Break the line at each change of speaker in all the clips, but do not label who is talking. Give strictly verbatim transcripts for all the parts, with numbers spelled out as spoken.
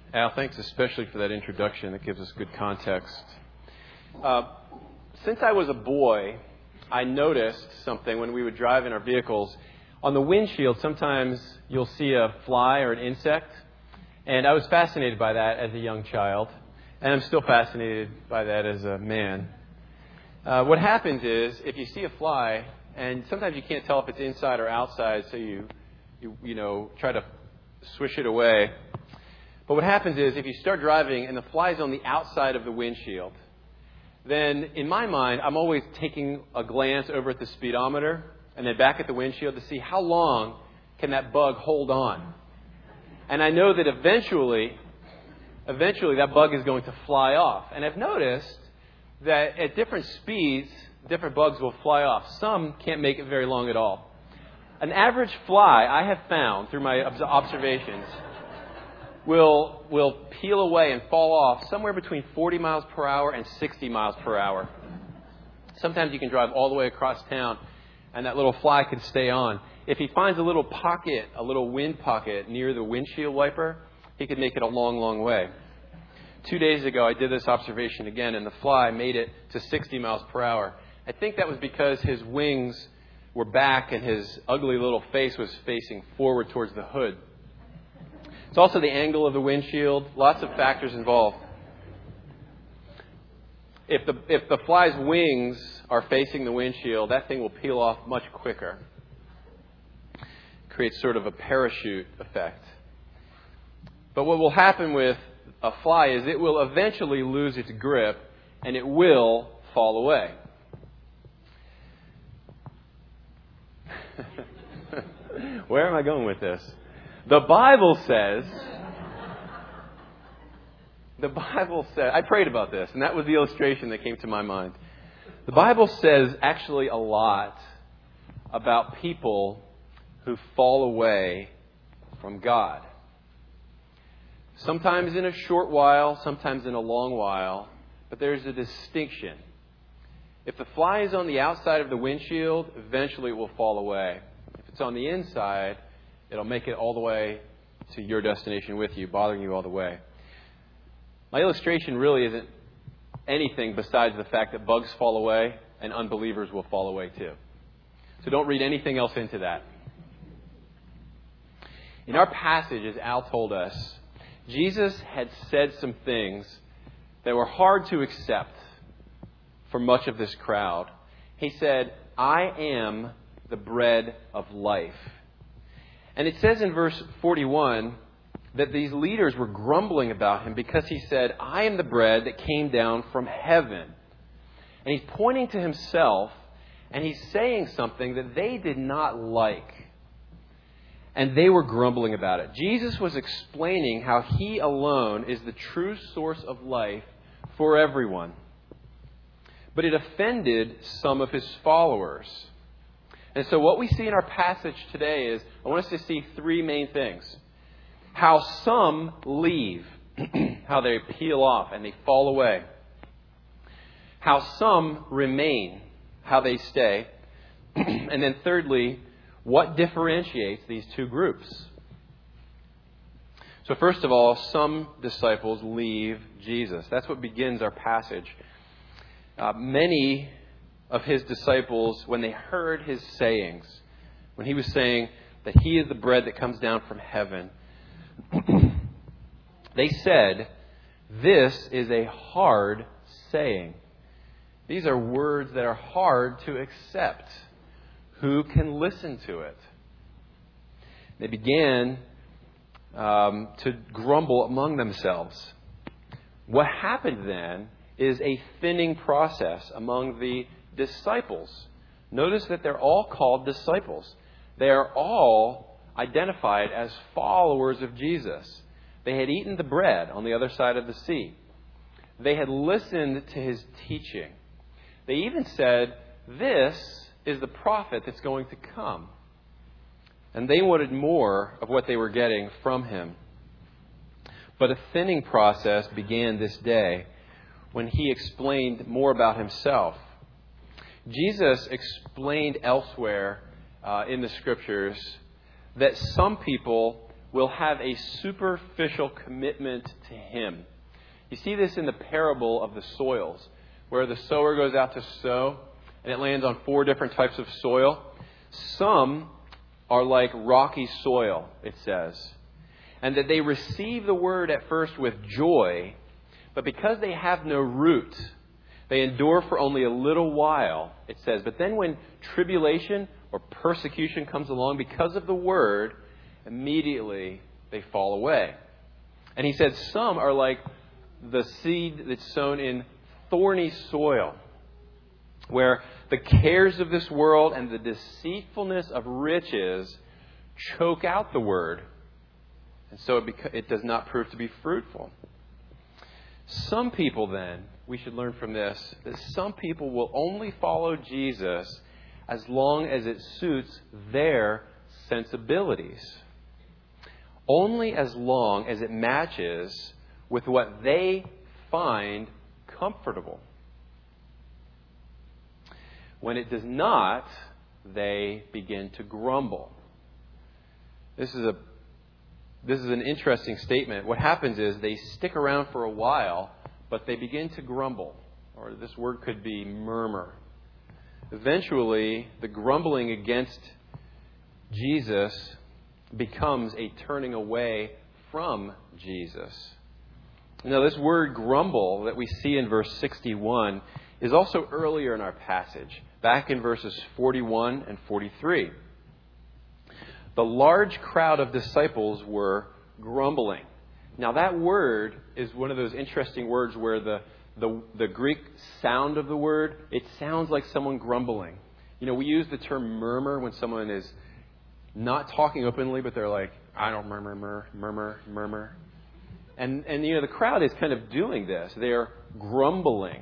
Al, thanks especially for that introduction. That gives us good context. Uh, since I was a boy, I noticed something when we would drive in our vehicles. On the windshield, sometimes you'll see a fly or an insect. And I was fascinated by that as a young child. And I'm still fascinated by that as a man. Uh, what happens is, if you see a fly, and sometimes you can't tell if it's inside or outside, so you, you, you know, try to swish it away. But what happens is, if you start driving and the fly's on the outside of the windshield, then in my mind, I'm always taking a glance over at the speedometer and then back at the windshield to see how long can that bug hold on. And I know that eventually, eventually that bug is going to fly off. And I've noticed that at different speeds, different bugs will fly off. Some can't make it very long at all. An average fly, I have found through my observations, will will peel away and fall off somewhere between forty miles per hour and sixty miles per hour. Sometimes you can drive all the way across town and that little fly can stay on. If he finds a little pocket, a little wind pocket near the windshield wiper, he could make it a long, long way. Two days ago, I did this observation again, and the fly made it to sixty miles per hour. I think that was because his wings were back and his ugly little face was facing forward towards the hood. It's also the angle of the windshield. Lots of factors involved. If the if the fly's wings are facing the windshield, that thing will peel off much quicker. Creates sort of a parachute effect. But what will happen with a fly is it will eventually lose its grip and it will fall away. Where am I going with this? The Bible says, the Bible says, I prayed about this, and that was the illustration that came to my mind. The Bible says actually a lot about people who fall away from God. Sometimes in a short while, sometimes in a long while, but there's a distinction. If the fly is on the outside of the windshield, eventually it will fall away. If it's on the inside, it'll make it all the way to your destination with you, bothering you all the way. My illustration really isn't anything besides the fact that bugs fall away and unbelievers will fall away too. So don't read anything else into that. In our passage, as Al told us, Jesus had said some things that were hard to accept for much of this crowd. He said, I am the bread of life. And it says in verse forty-one that these leaders were grumbling about him because he said, I am the bread that came down from heaven. And he's pointing to himself and he's saying something that they did not like. And they were grumbling about it. Jesus was explaining how he alone is the true source of life for everyone. But it offended some of his followers. And so what we see in our passage today is, I want us to see three main things. How some leave, how they peel off and they fall away. How some remain, how they stay. And then thirdly, what differentiates these two groups? So first of all, some disciples leave Jesus. That's what begins our passage. Uh, many of his disciples, when they heard his sayings, when he was saying that he is the bread that comes down from heaven, they said, this is a hard saying. These are words that are hard to accept. Who can listen to it? They began um, to grumble among themselves. What happened then is a thinning process among the disciples. Notice that they're all called disciples. They are all identified as followers of Jesus. They had eaten the bread on the other side of the sea. They had listened to his teaching. They even said, this is the prophet that's going to come. And they wanted more of what they were getting from him. But a thinning process began this day when he explained more about himself. Jesus explained elsewhere uh, in the Scriptures that some people will have a superficial commitment to Him. You see this in the parable of the soils, where the sower goes out to sow, and it lands on four different types of soil. Some are like rocky soil, it says, and that they receive the word at first with joy, but because they have no root, they endure for only a little while, it says. But then when tribulation or persecution comes along because of the word, immediately they fall away. And he said some are like the seed that's sown in thorny soil, where the cares of this world and the deceitfulness of riches choke out the word, and so it, beca- it does not prove to be fruitful. Some people then, we should learn from this, that some people will only follow Jesus as long as it suits their sensibilities. Only as long as it matches with what they find comfortable. When it does not, they begin to grumble. This is a this is an interesting statement. What happens is they stick around for a while, but they begin to grumble. Or this word could be murmur. Eventually, the grumbling against Jesus becomes a turning away from Jesus. Now, this word grumble that we see in verse sixty-one is also earlier in our passage, back in verses forty-one and forty-three. The large crowd of disciples were grumbling. Now, that word is one of those interesting words where the, the, the Greek sound of the word, it sounds like someone grumbling. You know, we use the term murmur when someone is not talking openly, but they're like, I don't murmur, murmur, murmur, murmur. And, and you know, the crowd is kind of doing this. They're grumbling.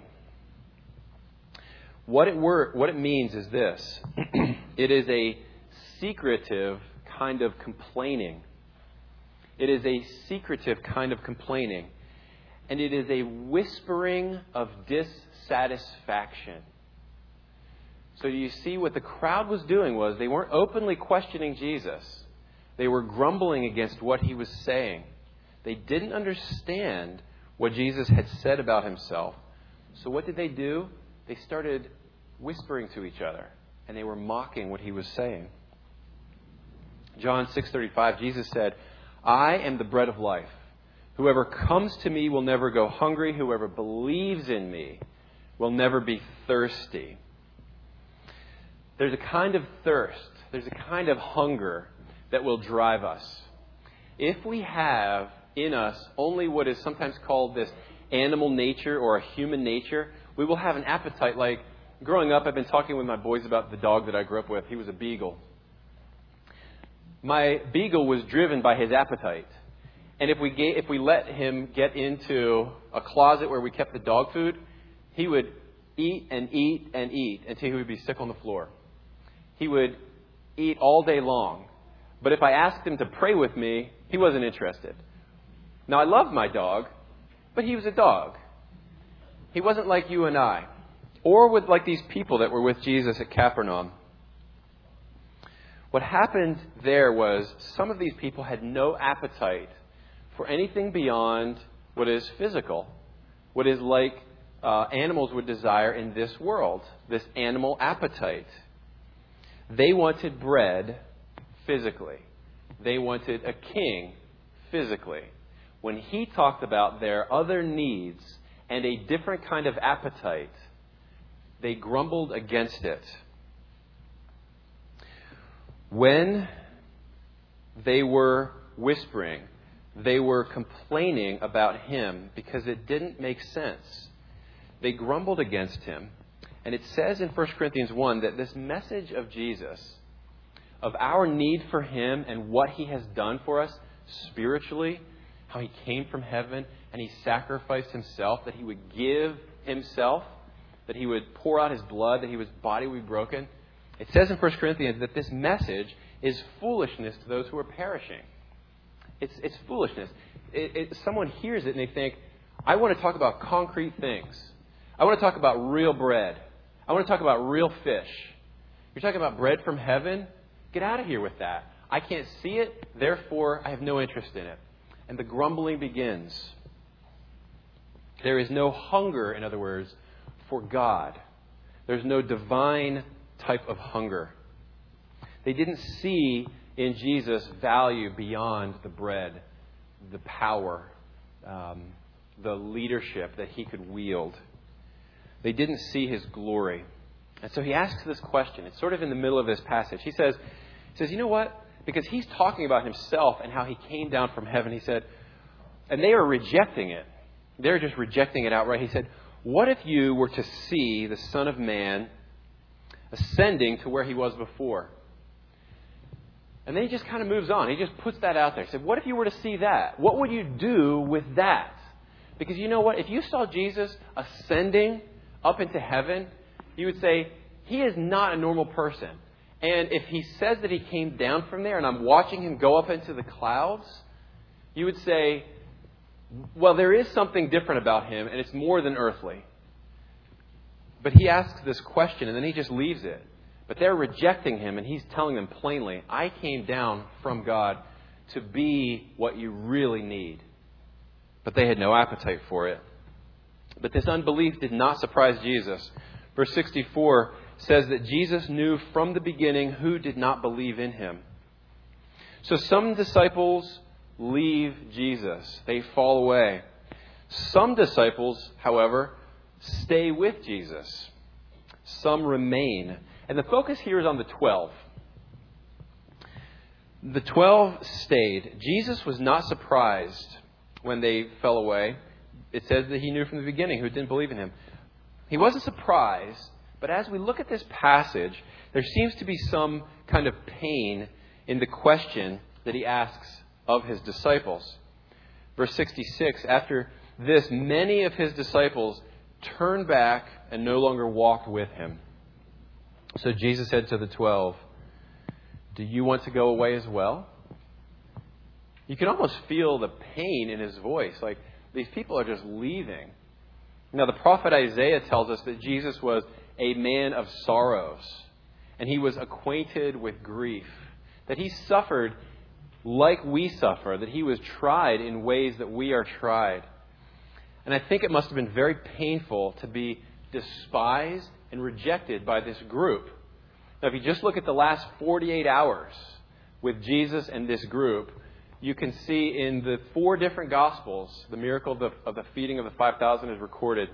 What it, wor- what it means is this. It is a secretive kind of complaining. It is a secretive kind of complaining. And it is a whispering of dissatisfaction. So you see what the crowd was doing was they weren't openly questioning Jesus. They were grumbling against what he was saying. They didn't understand what Jesus had said about himself. So what did they do? They started whispering to each other, and they were mocking what he was saying. John six thirty-five, Jesus said, I am the bread of life. Whoever comes to me will never go hungry. Whoever believes in me will never be thirsty. There's a kind of thirst, there's a kind of hunger that will drive us. If we have in us only what is sometimes called this animal nature or a human nature, we will have an appetite like, growing up, I've been talking with my boys about the dog that I grew up with. He was a beagle. My beagle was driven by his appetite. And if we gave, if we let him get into a closet where we kept the dog food, he would eat and eat and eat until he would be sick on the floor. He would eat all day long. But if I asked him to pray with me, he wasn't interested. Now, I love my dog, but he was a dog. He wasn't like you and I. Or with like these people that were with Jesus at Capernaum. What happened there was some of these people had no appetite for anything beyond what is physical, what is like uh, animals would desire in this world, this animal appetite. They wanted bread physically. They wanted a king physically. When he talked about their other needs and a different kind of appetite, they grumbled against it. When they were whispering, they were complaining about him because it didn't make sense. They grumbled against him. And it says in First Corinthians one that this message of Jesus, of our need for him and what he has done for us spiritually, how he came from heaven and he sacrificed himself, that he would give himself, that he would pour out his blood, that his body would be broken. It says in First Corinthians that this message is foolishness to those who are perishing. It's, it's foolishness. It, it, someone hears it and they think, I want to talk about concrete things. I want to talk about real bread. I want to talk about real fish. You're talking about bread from heaven? Get out of here with that. I can't see it, therefore I have no interest in it. And the grumbling begins. There is no hunger, in other words, for God. There's no divine type of hunger. They didn't see in Jesus value beyond the bread, the power, um, the leadership that he could wield. They didn't see his glory. And so he asks this question. It's sort of in the middle of this passage. He says, he says, you know what? Because he's talking about himself and how he came down from heaven. He said, and they are rejecting it. They're just rejecting it outright. He said, what if you were to see the Son of Man ascending to where he was before? And then he just kind of moves on. He just puts that out there. He said, what if you were to see that? What would you do with that? Because you know what? If you saw Jesus ascending up into heaven, you would say, he is not a normal person. And if he says that he came down from there and I'm watching him go up into the clouds, you would say, well, there is something different about him, and it's more than earthly. But he asks this question, and then he just leaves it. But they're rejecting him, and he's telling them plainly, I came down from God to be what you really need. But they had no appetite for it. But this unbelief did not surprise Jesus. Verse sixty-four says that Jesus knew from the beginning who did not believe in him. So some disciples leave Jesus. They fall away. Some disciples, however, stay with Jesus. Some remain. And the focus here is on the twelve. The twelve stayed. Jesus was not surprised when they fell away. It says that he knew from the beginning who didn't believe in him. He wasn't surprised, but as we look at this passage, there seems to be some kind of pain in the question that he asks of his disciples. Verse sixty-six, after this, many of his disciples turned back and no longer walked with him. So Jesus said to the twelve, do you want to go away as well? You can almost feel the pain in his voice. Like, these people are just leaving. Now, the prophet Isaiah tells us that Jesus was a man of sorrows. And he was acquainted with grief. That he suffered like we suffer. That he was tried in ways that we are tried. And I think it must have been very painful to be despised and rejected by this group. Now, if you just look at the last forty-eight hours with Jesus and this group, you can see in the four different Gospels, the miracle of the, of the feeding of the five thousand is recorded,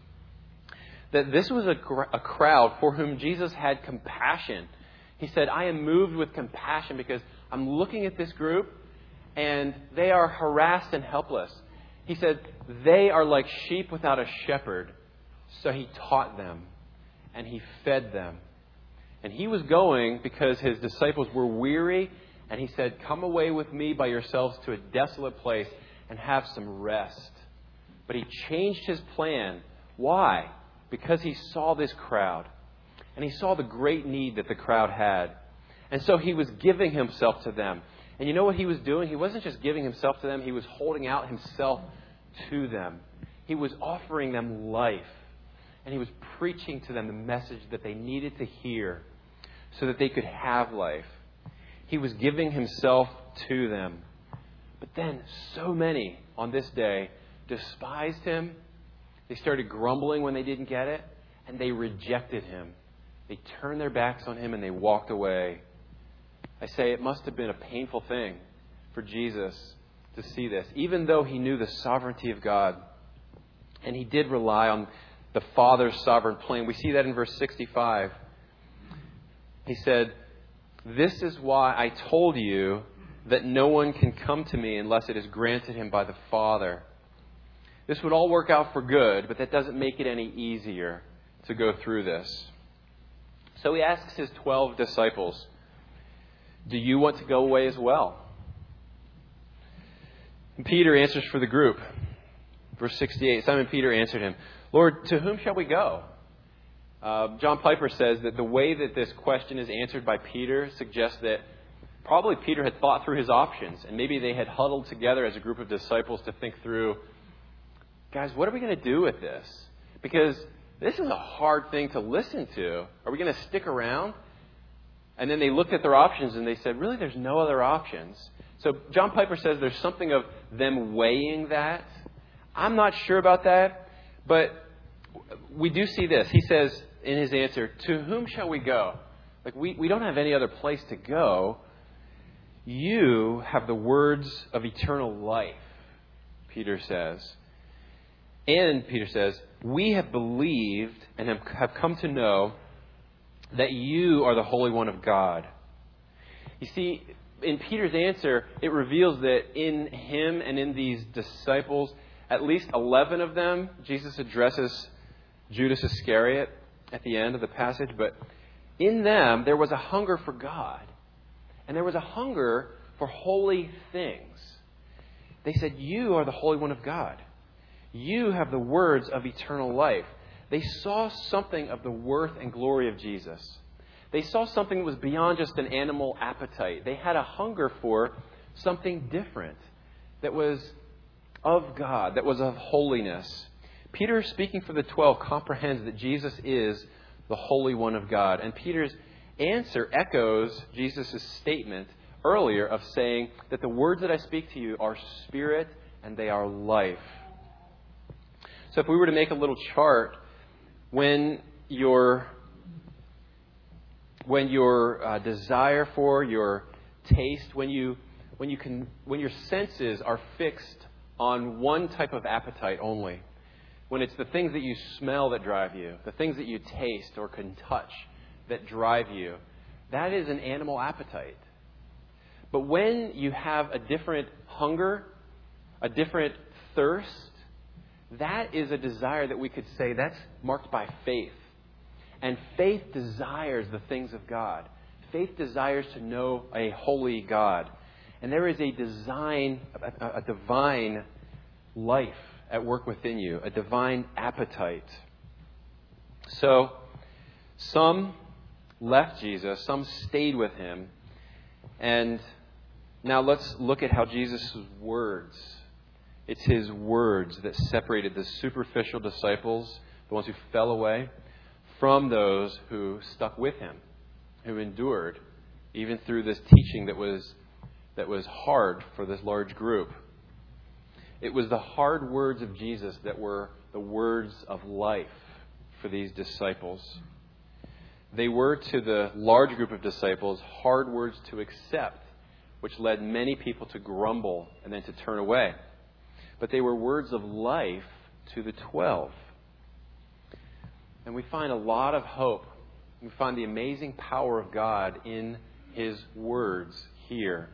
that this was a, a crowd for whom Jesus had compassion. He said, I am moved with compassion because I'm looking at this group and they are harassed and helpless. He said, they are like sheep without a shepherd. So he taught them and he fed them. And he was going because his disciples were weary. And he said, come away with me by yourselves to a desolate place and have some rest. But he changed his plan. Why? Because he saw this crowd. And he saw the great need that the crowd had. And so he was giving himself to them. And you know what he was doing? He wasn't just giving himself to them. He was holding out himself to them. He was offering them life. And he was preaching to them the message that they needed to hear so that they could have life. He was giving himself to them. But then so many on this day despised him. They started grumbling when they didn't get it. And they rejected him. They turned their backs on him and they walked away. I say it must have been a painful thing for Jesus to see this, even though he knew the sovereignty of God. And he did rely on the Father's sovereign plan. We see that in verse sixty-five. He said, this is why I told you that no one can come to me unless it is granted him by the Father. This would all work out for good, but that doesn't make it any easier to go through this. So he asks his twelve disciples, do you want to go away as well? And Peter answers for the group. Verse sixty-eight, Simon Peter answered him, Lord, to whom shall we go? Uh, John Piper says that the way that this question is answered by Peter suggests that probably Peter had thought through his options. And maybe they had huddled together as a group of disciples to think through, guys, what are we going to do with this? Because this is a hard thing to listen to. Are we going to stick around? And then they looked at their options and they said, really, there's no other options. So John Piper says there's something of them weighing that. I'm not sure about that, but we do see this. He says in his answer, to whom shall we go? Like, we, we don't have any other place to go. You have the words of eternal life, Peter says. And Peter says, we have believed and have, have come to know that you are the Holy One of God. You see, in Peter's answer, it reveals that in him and in these disciples, at least eleven of them, Jesus addresses Judas Iscariot at the end of the passage, but in them, there was a hunger for God. And there was a hunger for holy things. They said, you are the Holy One of God. You have the words of eternal life. They saw something of the worth and glory of Jesus. They saw something that was beyond just an animal appetite. They had a hunger for something different that was of God, that was of holiness. Peter, speaking for the twelve, comprehends that Jesus is the Holy One of God. And Peter's answer echoes Jesus' statement earlier of saying that the words that I speak to you are spirit and they are life. So if we were to make a little chart, when your when your uh, desire for, your taste, when you when you can when your senses are fixed on one type of appetite only, when it's the things that you smell that drive you, the things that you taste or can touch that drive you, that is an animal appetite. But when you have a different hunger, a different thirst, that is a desire that we could say that's marked by faith. And faith desires the things of God. Faith desires to know a holy God. And there is a design, a, a divine life at work within you, a divine appetite. So, some left Jesus, some stayed with him. And now let's look at how Jesus' words, it's his words that separated the superficial disciples, the ones who fell away, from those who stuck with him, who endured, even through this teaching that was that was hard for this large group. It was the hard words of Jesus that were the words of life for these disciples. They were, to the large group of disciples, hard words to accept, which led many people to grumble and then to turn away. But they were words of life to the twelve. And we find a lot of hope. We find the amazing power of God in his words here.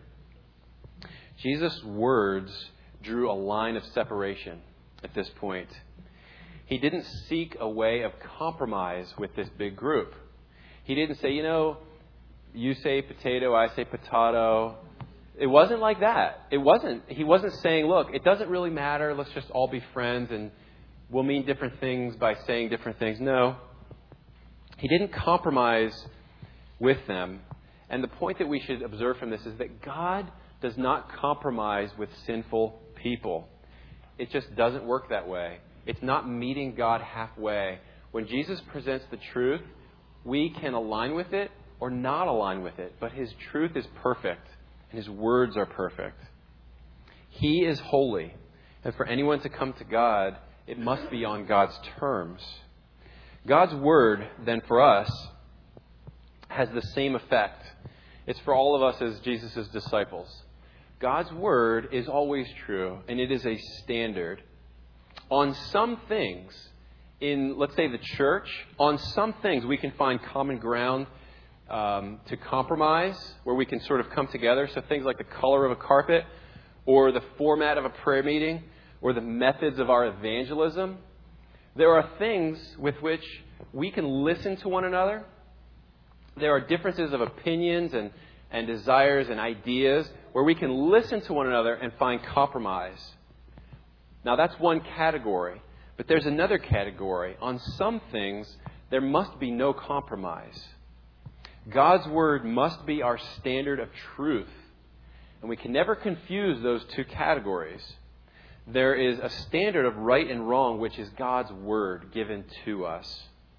Jesus' words drew a line of separation at this point. He didn't seek a way of compromise with this big group. He didn't say, you know, you say potato, I say potato. It wasn't like that. It wasn't. He wasn't saying, look, it doesn't really matter. Let's just all be friends and we'll mean different things by saying different things. No. He didn't compromise with them. And the point that we should observe from this is that God does not compromise with sinful people. It just doesn't work that way. It's not meeting God halfway. When Jesus presents the truth, we can align with it or not align with it. But his truth is perfect and his words are perfect. He is holy. And for anyone to come to God, it must be on God's terms. God's word, then, for us, has the same effect. It's for all of us as Jesus' disciples. God's word is always true, and it is a standard. On some things, in, let's say, the church, on some things we can find common ground um, to compromise, where we can sort of come together. So things like the color of a carpet, or the format of a prayer meeting, or the methods of our evangelism. There are things with which we can listen to one another. There are differences of opinions and, and desires and ideas where we can listen to one another and find compromise. Now, that's one category. But there's another category. On some things, there must be no compromise. God's word must be our standard of truth. And we can never confuse those two categories. There is a standard of right and wrong, which is God's word given to us.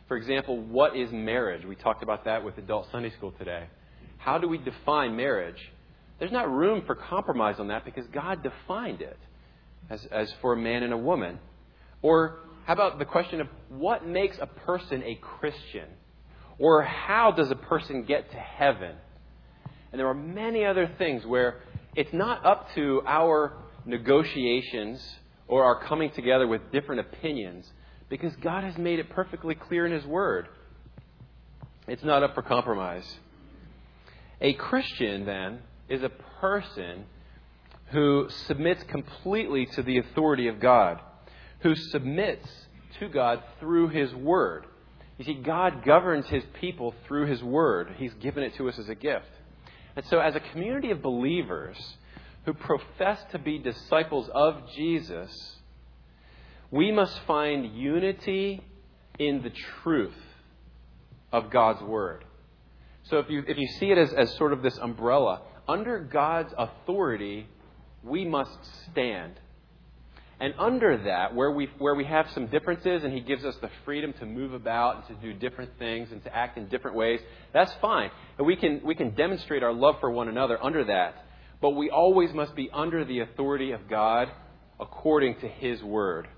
For example, what is marriage? We talked about that with Adult Sunday School today. How do we define marriage? There's not room for compromise on that because God defined it as, as for a man and a woman. Or how about the question of what makes a person a Christian? Or how does a person get to heaven? And there are many other things where it's not up to our negotiations or our coming together with different opinions, because God has made it perfectly clear in His Word. It's not up for compromise. A Christian, then, is a person who submits completely to the authority of God, who submits to God through His Word. You see, God governs His people through His Word. He's given it to us as a gift. And so as a community of believers who profess to be disciples of Jesus, we must find unity in the truth of God's Word. So if you if you see it as, as sort of this umbrella, under God's authority, we must stand. And under that, where we where we have some differences and He gives us the freedom to move about and to do different things and to act in different ways, that's fine. And we can we can demonstrate our love for one another under that. But we always must be under the authority of God according to His Word.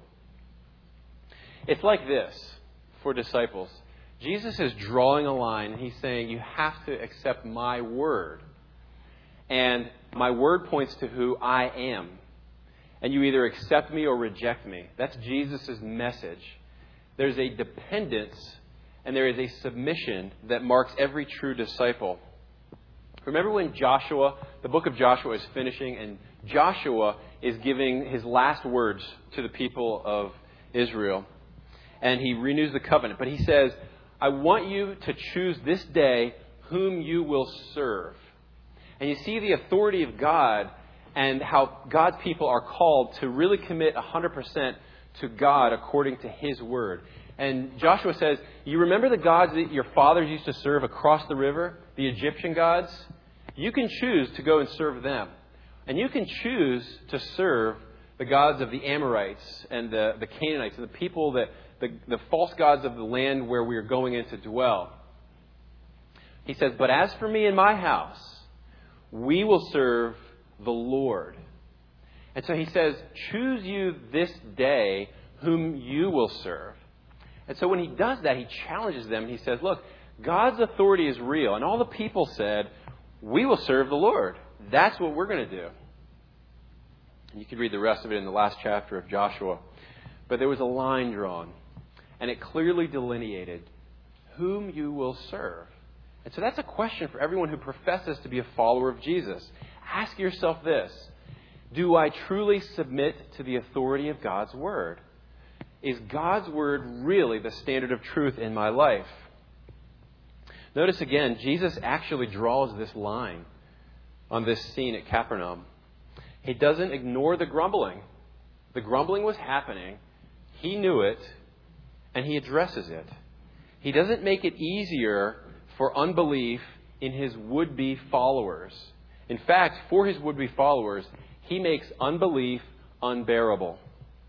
It's like this for disciples. Jesus is drawing a line and He's saying, you have to accept my Word. And my Word points to who I am. And you either accept me or reject me. That's Jesus' message. There's a dependence and there is a submission that marks every true disciple. Remember when Joshua, the book of Joshua is finishing, and Joshua is giving his last words to the people of Israel. And he renews the covenant. But he says, I want you to choose this day whom you will serve. And you see the authority of God and how God's people are called to really commit one hundred percent to God according to His Word. And Joshua says, you remember the gods that your fathers used to serve across the river, the Egyptian gods? You can choose to go and serve them. And you can choose to serve the gods of the Amorites and the, the Canaanites and the people that the, the false gods of the land where we are going in to dwell. He says, but as for me and my house, we will serve the Lord. And so He says, choose you this day whom you will serve. And so when He does that, He challenges them. He says, look, God's authority is real. And all the people said, we will serve the Lord. That's what we're going to do. And you can read the rest of it in the last chapter of Joshua. But there was a line drawn. And it clearly delineated whom you will serve. And so that's a question for everyone who professes to be a follower of Jesus. Ask yourself this. Do I truly submit to the authority of God's Word? Is God's Word really the standard of truth in my life? Notice again, Jesus actually draws this line on this scene at Capernaum. He doesn't ignore the grumbling. The grumbling was happening. He knew it, and He addresses it. He doesn't make it easier for unbelief in His would-be followers. In fact, for His would-be followers, He makes unbelief unbearable.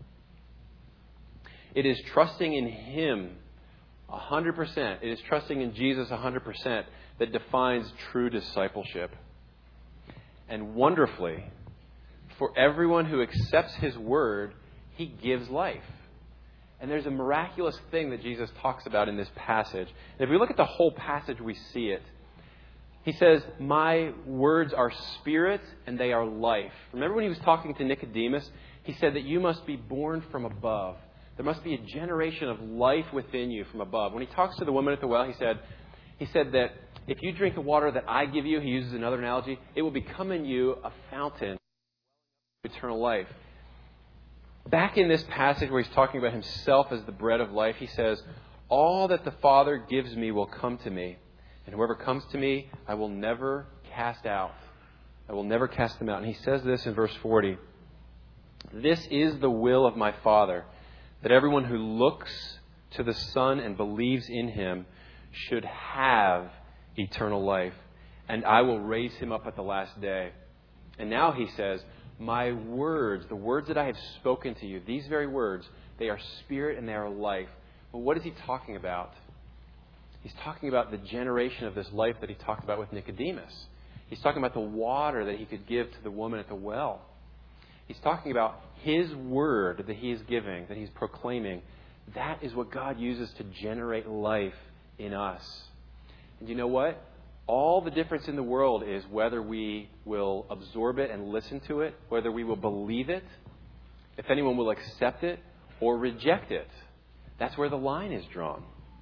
It is trusting in Him one hundred percent. It is trusting in Jesus one hundred percent that defines true discipleship. And wonderfully, for everyone who accepts His Word, He gives life. And there's a miraculous thing that Jesus talks about in this passage. And if we look at the whole passage, we see it. He says, my words are spirit and they are life. Remember when He was talking to Nicodemus? He said that you must be born from above. There must be a generation of life within you from above. When He talks to the woman at the well, He said, He said that if you drink the water that I give you, He uses another analogy, it will become in you a fountain of eternal life. Back in this passage where He's talking about Himself as the bread of life, He says, all that the Father gives me will come to me. And whoever comes to me, I will never cast out. I will never cast them out. And He says this in verse forty. This is the will of my Father, that everyone who looks to the Son and believes in Him should have eternal life. And I will raise him up at the last day. And now He says, my words, the words that I have spoken to you, these very words, they are spirit and they are life. Well, what is he talking about? He's talking about the generation of this life that he talked about with Nicodemus. He's talking about the water that he could give to the woman at the well. He's talking about his word that he is giving, that he's proclaiming. That is what God uses to generate life in us. And you know what? All the difference in the world is whether we will absorb it and listen to it, whether we will believe it, if anyone will accept it or reject it. That's where the line is drawn.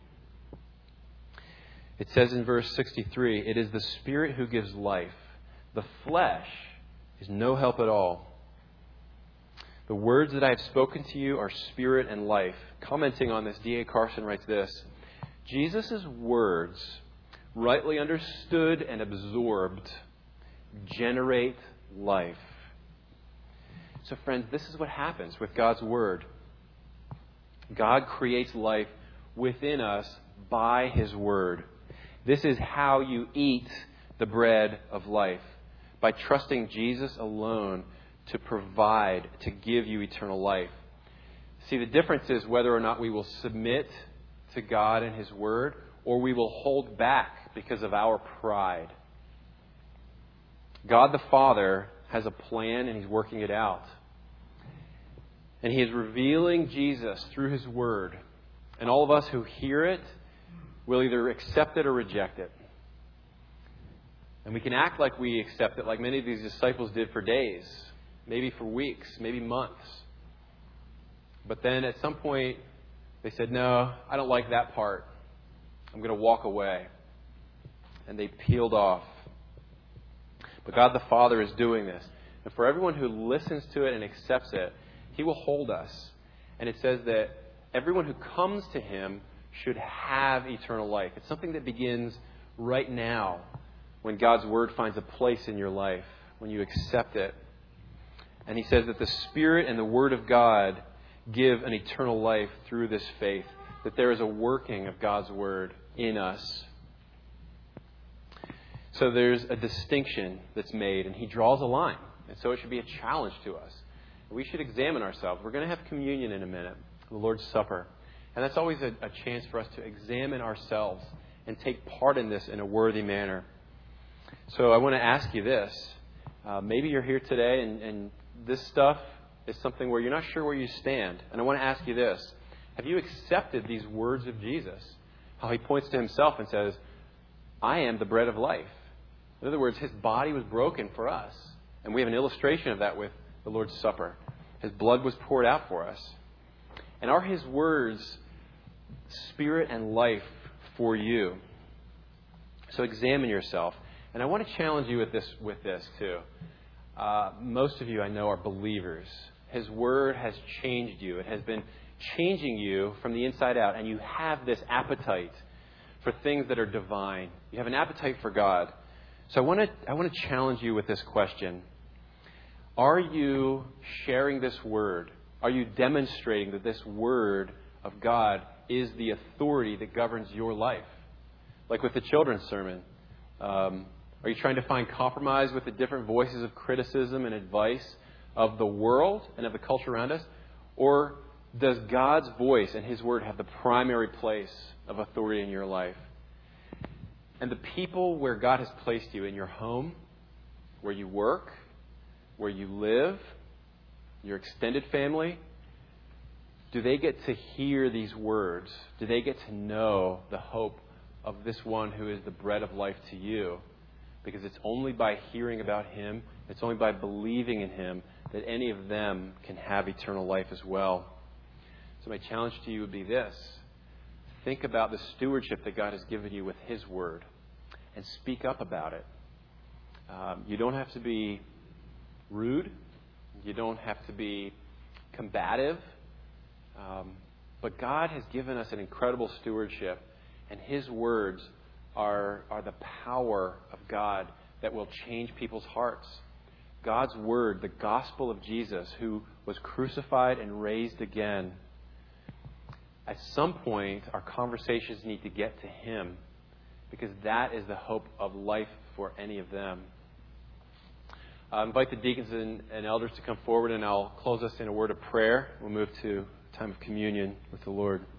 It says in verse sixty-three, "It is the Spirit who gives life. The flesh is no help at all. The words that I have spoken to you are spirit and life." Commenting on this, D A Carson writes this: Jesus' words, rightly understood and absorbed, generate life. So friends, this is what happens with God's word. God creates life within us by his word. This is how you eat the bread of life, by trusting Jesus alone to provide, to give you eternal life. See, the difference is whether or not we will submit to God and his word, or we will hold back because of our pride. God the Father has a plan and he's working it out. And he is revealing Jesus through his word. And all of us who hear it will either accept it or reject it. And we can act like we accept it, like many of these disciples did for days, maybe for weeks, maybe months. But then at some point, they said, "No, I don't like that part. I'm going to walk away." And they peeled off. But God the Father is doing this. And for everyone who listens to it and accepts it, he will hold us. And it says that everyone who comes to him should have eternal life. It's something that begins right now when God's word finds a place in your life, when you accept it. And he says that the Spirit and the Word of God give an eternal life through this faith, that there is a working of God's word in us. So there's a distinction that's made, and he draws a line. And so it should be a challenge to us. We should examine ourselves. We're going to have communion in a minute, the Lord's Supper. And that's always a, a chance for us to examine ourselves and take part in this in a worthy manner. So I want to ask you this. Uh, maybe you're here today and, and this stuff is something where you're not sure where you stand. And I want to ask you this. Have you accepted these words of Jesus? How he points to himself and says, "I am the bread of life." In other words, his body was broken for us. And we have an illustration of that with the Lord's Supper. His blood was poured out for us. And are his words spirit and life for you? So examine yourself. And I want to challenge you with this, with this too. Uh, most of you I know are believers. His word has changed you. It has been changing you from the inside out. And you have this appetite for things that are divine. You have an appetite for God. So I want to, I want to challenge you with this question. Are you sharing this word? Are you demonstrating that this word of God is the authority that governs your life? Like with the children's sermon. Um, are you trying to find compromise with the different voices of criticism and advice of the world and of the culture around us? Or does God's voice and his word have the primary place of authority in your life? And the people where God has placed you, in your home, where you work, where you live, your extended family, do they get to hear these words? Do they get to know the hope of this one who is the bread of life to you? Because it's only by hearing about him, it's only by believing in him that any of them can have eternal life as well. So my challenge to you would be this. Think about the stewardship that God has given you with his word and speak up about it. Um, you don't have to be rude. You don't have to be combative. Um, but God has given us an incredible stewardship, and his words are, are the power of God that will change people's hearts. God's word, the gospel of Jesus, who was crucified and raised again. At some point, our conversations need to get to him, because that is the hope of life for any of them. I invite the deacons and, and elders to come forward, and I'll close us in a word of prayer. We'll move to a time of communion with the Lord.